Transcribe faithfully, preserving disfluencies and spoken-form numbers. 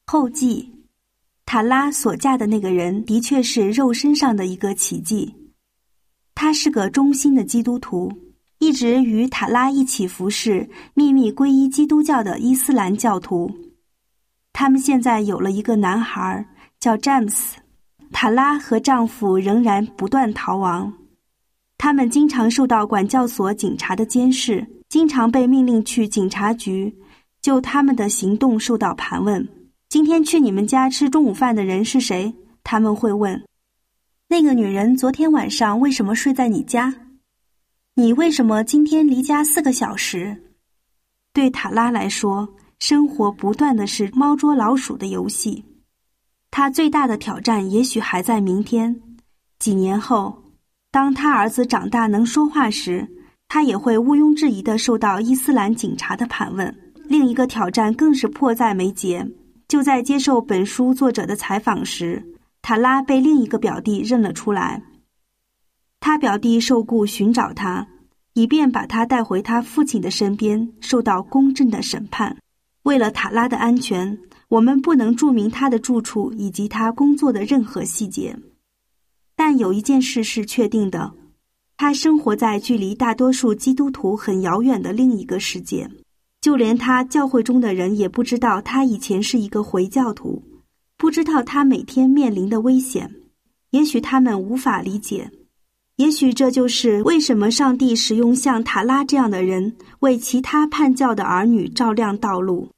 后记，塔拉所嫁的那个人的确是肉身上的一个奇迹。他是个忠心的基督徒，一直与塔拉一起服侍秘密皈依基督教的伊斯兰教徒。他们现在有了一个男孩，叫詹姆斯。塔拉和丈夫仍然不断逃亡，他们经常受到管教所警察的监视，经常被命令去警察局，就他们的行动受到盘问。今天去你们家吃中午饭的人是谁？他们会问。那个女人昨天晚上为什么睡在你家？你为什么今天离家四个小时？对塔拉来说，生活不断的是猫捉老鼠的游戏。他最大的挑战也许还在明天。几年后，当他儿子长大能说话时，他也会毋庸置疑地受到伊斯兰警察的盘问。另一个挑战更是迫在眉睫。就在接受本书作者的采访时，塔拉被另一个表弟认了出来。他表弟受雇寻找他，以便把他带回他父亲的身边，受到公正的审判。为了塔拉的安全，我们不能注明他的住处以及他工作的任何细节。但有一件事是确定的，他生活在距离大多数基督徒很遥远的另一个世界。就连他教会中的人也不知道他以前是一个回教徒，不知道他每天面临的危险。也许他们无法理解，也许这就是为什么上帝使用像塔拉这样的人为其他叛教的儿女照亮道路。